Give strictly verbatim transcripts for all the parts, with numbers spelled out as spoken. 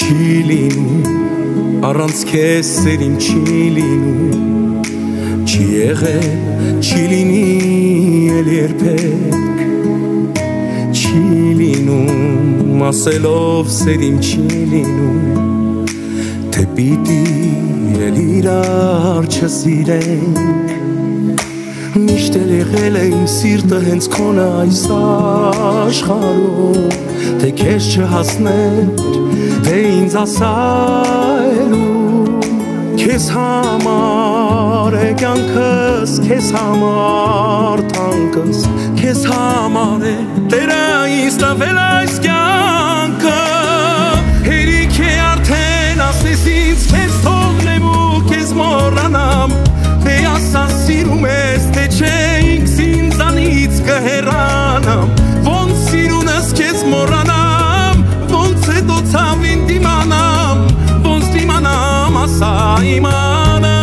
Չի լինում առանց քեզ սերիմ չի լինում, չի եղել, չի լինի էլ երբեք, չի լինում ասելով սերիմ չի լինում, թե պիտի էլ իրար չսիրենք։ Միշտ էլ եղել է իմ սիրտը հենց քոնը այս աշխարհում, թե քեզ չհասներ, թե ինձ ասայլու, քեզ համար է կյանքս, քեզ համար թանկս, քեզ համար է Տերը ինձ տվել այս կյանքը։ Հերիք է արդեն ասես ինձ քեզ թողնեմ ու քեզ մոռանամ, թե ասա սիրում ես, թե չէ ինքս ինձանից կհեռանամ, ոնց սիրունս քեզ մոռանամ, ոնց հետո ցավին դիմանամ, ոնց դիմանամ ասա իմանամ։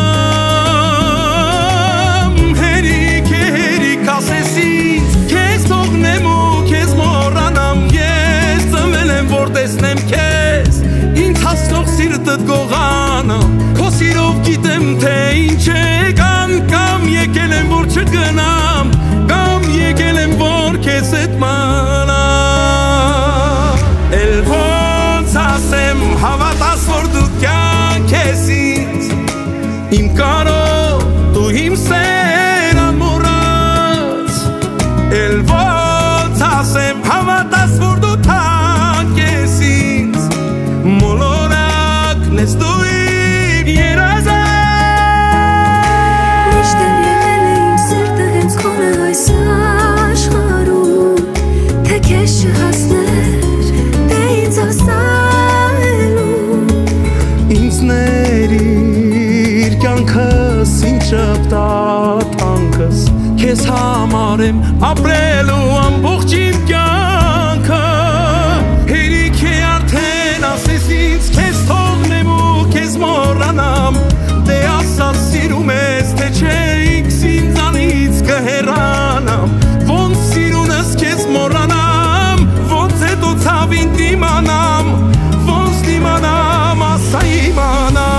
Հերիք է հերիք ասես ինձ քեզ թողնեմ ու քեզ մոռանամ, ես ծնվել եմ որ տեսնեմ քեզ, ինձ հասնող սիրտդ գողանամ, քո սիրով գիտեմ թե ինչ է, կամ կամ եկել եմ որ չգնամ, կամ եկել եմ որ քեզ հետ մնամ։ Էլ ոնց ասեմ հավատաս որ դու կյանք ես ինձ, իմ կարո դու իմ սեր ամորած, էլ ոնց ասեմ հավատաս որ դու թանկ ես ինձ, մոլորակն ես դու իմ երազը։ Շպտատանքս քեզ համար եմ ապրելու ամբողջ իմ կյանքը։ Հերիք է արդեն ասես ինձ քեզ թողնեմ ու քեզ մոռանամ, դե ասա սիրում ես թե չէ ինքս ինձանից կհեռանամ, ոնց սիրունս քեզ մոռանամ, ոնց հետո ցավին դիմանամ, ոնց դիմանամ ասա իմանամ։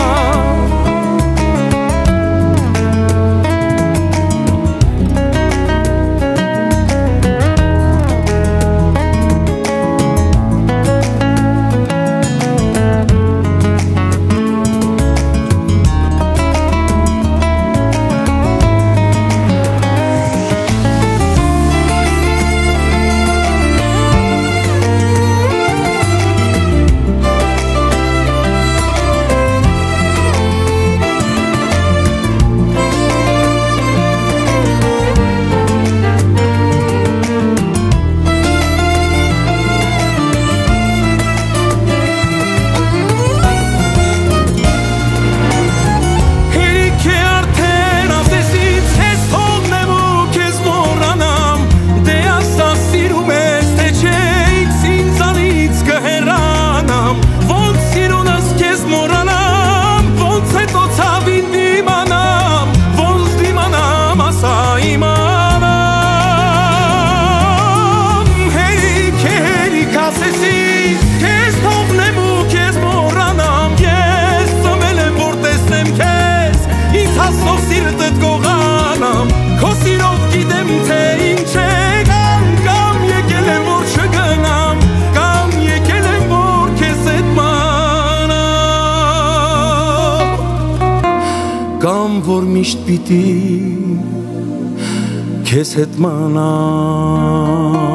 Կամ որ միշտ պիտի քեզ հետ մնամ։